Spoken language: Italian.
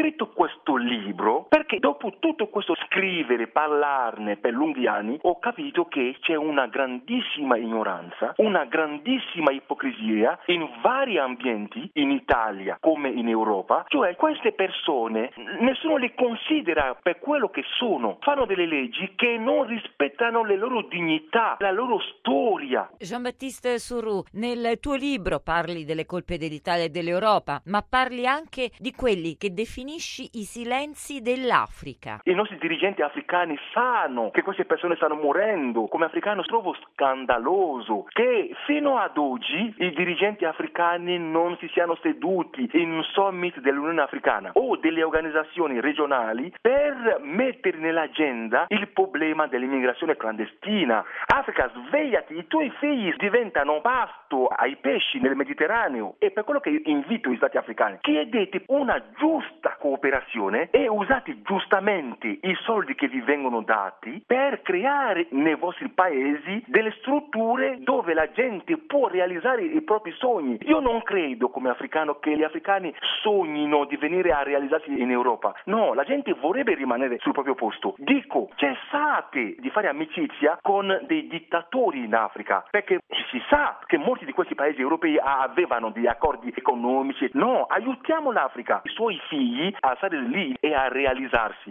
scritto questo libro perché dopo tutto questo scrivere, parlarne per lunghi anni, ho capito che c'è una grandissima ignoranza, una grandissima ipocrisia in vari ambienti, in Italia come in Europa, cioè queste persone nessuno le considera per quello che sono, fanno delle leggi che non rispettano le loro dignità, la loro storia. Jean-Baptiste Sourou, nel tuo libro parli delle colpe dell'Italia e dell'Europa, ma parli anche di quelli che definisci i silenzi dell'Africa. I nostri dirigenti africani sanno che queste persone stanno morendo. Come africano trovo scandaloso che fino ad oggi i dirigenti africani non si siano seduti in un summit dell'Unione Africana o delle organizzazioni regionali per mettere nell'agenda il problema dell'immigrazione clandestina. Africa, svegliati, i tuoi figli diventano pasto ai pesci nel Mediterraneo. E per quello che invito gli stati africani, chiedete una giusta cooperazione e usate giustamente i soldi che vi vengono dati per creare nei vostri paesi delle strutture dove la gente può realizzare i propri sogni. Io non credo come africano che gli africani sognino di venire a realizzarsi in Europa. No, la gente vorrebbe rimanere sul proprio posto. Dico, cessate di fare amicizia con dei dittatori in Africa, perché si sa che molti di questi paesi europei avevano degli accordi economici. No, aiutiamo l'Africa, i suoi figli a stare lì e a realizzarsi.